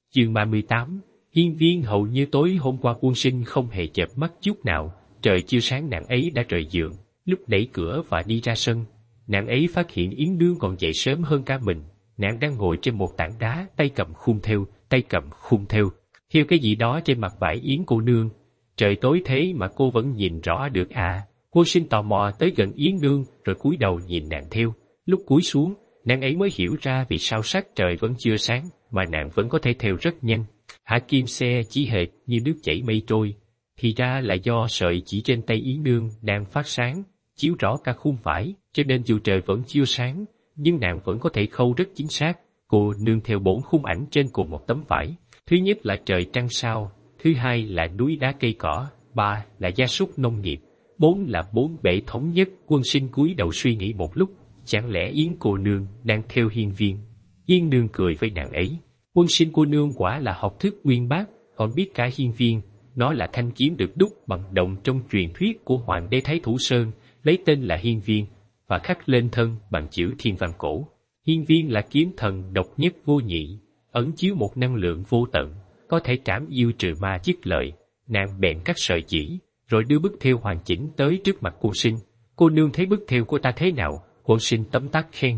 Chương 38. Hiên viên hầu như tối hôm qua Quân Sinh không hề chợp mắt chút nào, trời chưa sáng nàng ấy đã rời giường, lúc đẩy cửa và đi ra sân. Nàng ấy phát hiện Yến Nương còn dậy sớm hơn cả mình, nàng đang ngồi trên một tảng đá, tay cầm khung thêu, thêu cái gì đó trên mặt vải Yến cô nương. Trời tối thế mà cô vẫn nhìn rõ được à? Quân Sinh tò mò tới gần Yến Nương rồi cúi đầu nhìn nàng thêu. Lúc cúi xuống, nàng ấy mới hiểu ra vì sao sắc trời vẫn chưa sáng mà nàng vẫn có thể thêu rất nhanh. Hạ kim xe chỉ hệt như nước chảy mây trôi, thì ra là do sợi chỉ trên tay Yến Nương đang phát sáng, chiếu rõ cả khung vải, cho nên dù trời vẫn chưa sáng, nhưng nàng vẫn có thể khâu rất chính xác. Cô nương theo 4 khung ảnh trên cùng một tấm vải. Thứ nhất là trời trăng sao, thứ hai là núi đá cây cỏ, 3 là gia súc nông nghiệp, 4 là 4 bể thống nhất. Quân Sinh cúi đầu suy nghĩ một lúc, chẳng lẽ Yến cô nương đang theo hiên viên? Yến Nương cười với nàng ấy. Quân Sinh cô nương quả là học thức uyên bác, còn biết cả hiên viên. Nó là thanh kiếm được đúc bằng đồng trong truyền thuyết của Hoàng đế Thái Thủ Sơn, lấy tên là hiên viên, và khắc lên thân bằng chữ thiên văn cổ. Hiên viên là kiếm thần độc nhất vô nhị, ẩn chứa một năng lượng vô tận, có thể trảm yêu trừ ma dứt lợi. Nàng bèn cắt sợi chỉ, rồi đưa bức thêu hoàn chỉnh tới trước mặt Quân Sinh. Cô nương thấy bức thêu của ta thế nào? Quân Sinh tấm tắc khen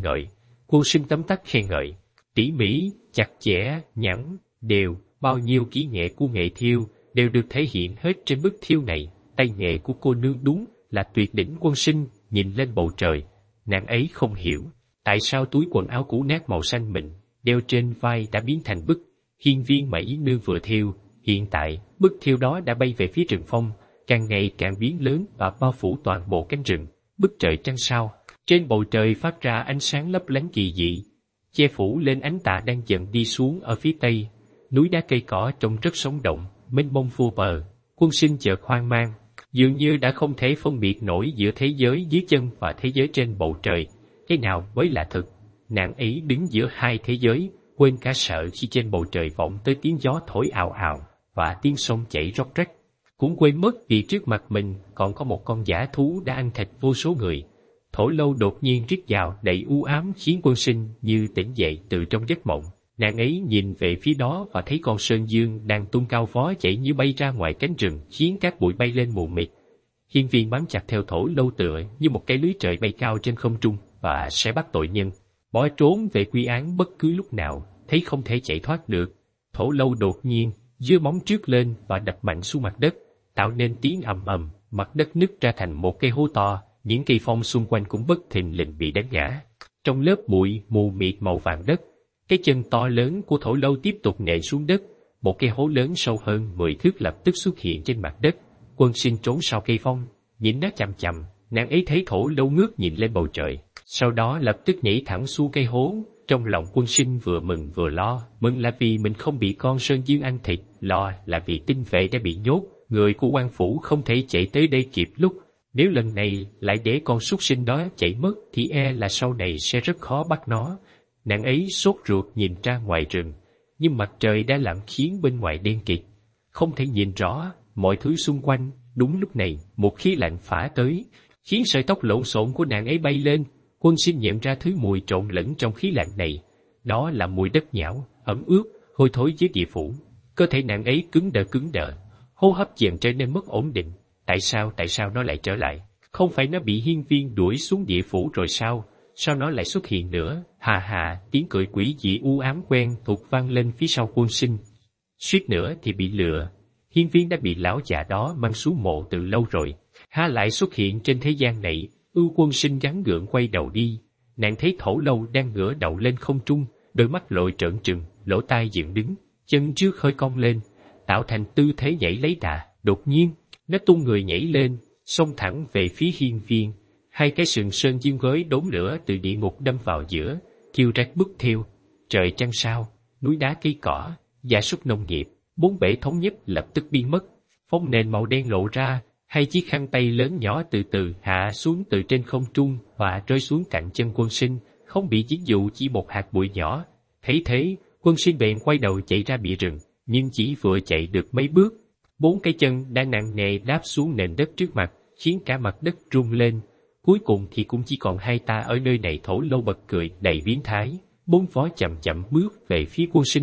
ngợi. Tỉ mỉ, chặt chẽ, nhẵn, đều, bao nhiêu kỹ nghệ của nghệ thêu đều được thể hiện hết trên bức thêu này. Tay nghề của cô nương đúng là tuyệt đỉnh. Quân Sinh nhìn lên bầu trời, nàng ấy không hiểu tại sao túi quần áo cũ nát màu xanh mịn đeo trên vai đã biến thành bức hiên viên mà Yến Nương vừa thêu. Hiện tại, bức thêu đó đã bay về phía rừng phong, càng ngày càng biến lớn và bao phủ toàn bộ cánh rừng. Bức trời trăng sao, trên bầu trời phát ra ánh sáng lấp lánh kỳ dị, che phủ lên ánh tà đang dần đi xuống ở phía tây. Núi đá cây cỏ trông rất sống động, mênh mông vô bờ. Quân Sinh chợt hoang mang, dường như đã không thể phân biệt nổi giữa thế giới dưới chân và thế giới trên bầu trời. Thế nào mới là thực? Nàng ấy đứng giữa hai thế giới, quên cả sợ khi trên bầu trời vọng tới tiếng gió thổi ào ào và tiếng sông chảy róc rách. Cũng quên mất vì trước mặt mình còn có một con dã thú đã ăn thịt vô số người. Thổ Lâu đột nhiên rít gào đầy u ám khiến Quân Sinh như tỉnh dậy từ trong giấc mộng. Nàng ấy nhìn về phía đó và thấy con sơn dương đang tung cao vó chạy như bay ra ngoài cánh rừng, khiến các bụi bay lên mù mịt. Hiên viên bám chặt theo Thổ Lâu tựa như một cái lưới trời bay cao trên không trung và sẽ bắt tội nhân bỏ trốn về quy án bất cứ lúc nào. Thấy không thể chạy thoát được, Thổ Lâu đột nhiên giơ móng trước lên và đập mạnh xuống mặt đất, tạo nên tiếng ầm ầm. Mặt đất nứt ra thành một cái hố to, những cây phong xung quanh cũng bất thình lình bị đánh ngã. Trong lớp bụi mù mịt màu vàng đất, cái chân to lớn của Thổ Lâu tiếp tục nện xuống đất. Một cái hố lớn sâu hơn 10 thước lập tức xuất hiện trên mặt đất. Quân Sinh trốn sau cây phong, nhìn nó chằm chằm. Nàng ấy thấy Thổ Lâu ngước nhìn lên bầu trời, sau đó lập tức nhảy thẳng xuống cây hố. Trong lòng Quân Sinh vừa mừng vừa lo. Mừng là vì mình không bị con sơn dương ăn thịt, lo là vì tinh vệ đã bị nhốt, người của quan phủ không thể chạy tới đây kịp lúc. Nếu lần này lại để con súc sinh đó chạy mất thì e là sau này sẽ rất khó bắt nó. Nàng ấy sốt ruột nhìn ra ngoài rừng, nhưng mặt trời đã lặn khiến bên ngoài đen kịt, không thể nhìn rõ mọi thứ xung quanh. Đúng lúc này, một khí lạnh phả tới, khiến sợi tóc lộn xộn của nàng ấy bay lên. Quân Sinh nhận ra thứ mùi trộn lẫn trong khí lạnh này, đó là mùi đất nhão, ẩm ướt, hôi thối dưới địa phủ. Cơ thể nàng ấy cứng đờ, hô hấp dần trở nên mất ổn định. Tại sao nó lại trở lại? Không phải nó bị hiên viên đuổi xuống địa phủ rồi sao? Sao nó lại xuất hiện nữa? Hà hà, tiếng cười quỷ dị u ám quen thuộc vang lên phía sau Quân Sinh. Suýt nữa thì bị lừa. Hiên viên đã bị lão già đó mang xuống mộ từ lâu rồi, há lại xuất hiện trên thế gian này? Quân Sinh gắng gượng quay đầu đi. Nàng thấy Thổ Lâu đang ngửa đầu lên không trung, đôi mắt lồi trợn trừng, lỗ tai dựng đứng, chân trước hơi cong lên, tạo thành tư thế nhảy lấy đà. Đột nhiên, nó tung người nhảy lên, xông thẳng về phía hiên viên. Hai cái sừng sơn dương với đốm lửa từ địa ngục đâm vào giữa, thiêu rách bức thêu. Trời trăng sao, núi đá cây cỏ, gia súc nông nghiệp, 4 bể thống nhất lập tức biến mất. Phong nền màu đen lộ ra, hai chiếc khăn tay lớn nhỏ từ từ hạ xuống từ trên không trung và rơi xuống cạnh chân Quân Sinh, không bị dính dụ chỉ một hạt bụi nhỏ. Thấy thế, Quân Sinh bèn quay đầu chạy ra bìa rừng, nhưng chỉ vừa chạy được mấy bước, 4 cái chân đã nặng nề đáp xuống nền đất trước mặt, khiến cả mặt đất rung lên. Cuối cùng thì cũng chỉ còn hai ta ở nơi này. Thổ Lâu bật cười đầy biến thái, 4 vó chậm chậm bước về phía Quân Sinh,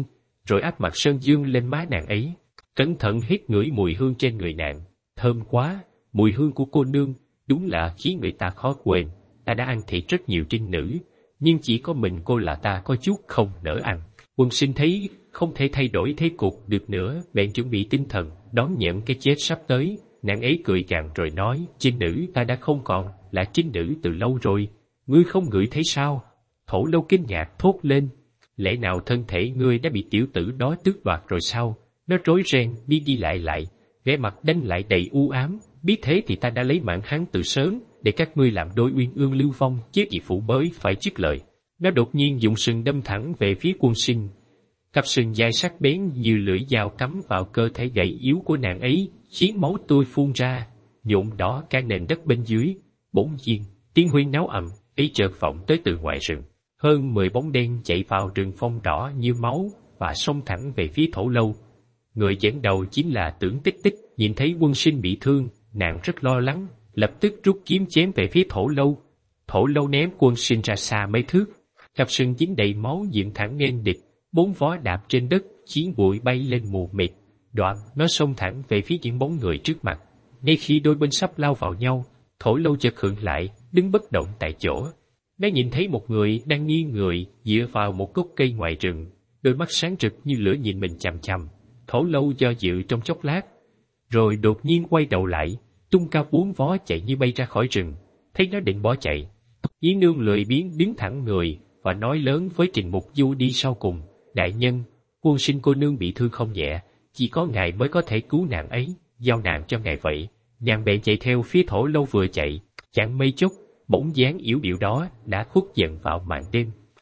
rồi áp mặt sơn dương lên má nàng ấy, cẩn thận hít ngửi mùi hương trên người nàng. Thơm quá, mùi hương của cô nương, đúng là khiến người ta khó quên. Ta đã ăn thịt rất nhiều trinh nữ, nhưng chỉ có mình cô là ta có chút không nỡ ăn. Quân Sinh thấy không thể thay đổi thế cục được nữa, bèn chuẩn bị tinh thần, đón nhận cái chết sắp tới. Nàng ấy cười gằn rồi nói, trinh nữ ta đã không còn là trinh nữ từ lâu rồi, ngươi không ngửi thấy sao? Thổ Lâu kinh ngạc thốt lên, lẽ nào thân thể ngươi đã bị tiểu tử đó tước đoạt rồi sao? Nó rối ren đi đi lại, vẻ mặt đanh lại đầy u ám. Biết thế thì ta đã lấy mạng hắn từ sớm, để các ngươi làm đôi uyên ương lưu vong, chứ gì phụ mới phải dứt lời. Nó đột nhiên dùng sừng đâm thẳng về phía Quân Sinh. Cặp sừng dài sắc bén như lưỡi dao cắm vào cơ thể gầy yếu của nàng ấy, khiến máu tươi phun ra, nhuộm đỏ cả nền đất bên dưới. Bỗng nhiên, tiếng huyên náo ầm ấy chợt vọng tới từ ngoài rừng. Hơn 10 bóng đen chạy vào rừng phong đỏ như máu và xông thẳng về phía Thổ Lâu. Người dẫn đầu chính là Tưởng Tích Tích. Nhìn thấy Quân Sinh bị thương, nàng rất lo lắng, lập tức rút kiếm chém về phía Thổ Lâu. Thổ Lâu ném Quân Sinh ra xa mấy thước, cặp sừng dính đầy máu dựng thẳng nghênh địch, 4 vó đạp trên đất, chiến bụi bay lên mù mịt. Đoạn nó xông thẳng về phía những bóng người trước mặt. Ngay khi đôi bên sắp lao vào nhau, Thổ Lâu chợt khựng lại, đứng bất động tại chỗ. Nó nhìn thấy một người đang nghiêng người dựa vào một gốc cây ngoài rừng, đôi mắt sáng rực như lửa nhìn mình chằm chằm. Thổ Lâu do dự trong chốc lát, rồi đột nhiên quay đầu lại, tung cao 4 vó chạy như bay ra khỏi rừng. Thấy nó định bỏ chạy, Dĩ Nương lười biếng đứng thẳng người và nói lớn với Trình Mục Du đi sau cùng, đại nhân, Quân Sinh cô nương bị thương không nhẹ, chỉ có ngài mới có thể cứu nàng ấy, giao nàng cho ngài vậy. Nàng bèn chạy theo phía Thổ Lâu vừa chạy, chẳng mấy chốc, bỗng dáng yếu điệu đó đã khuất dần vào màn đêm.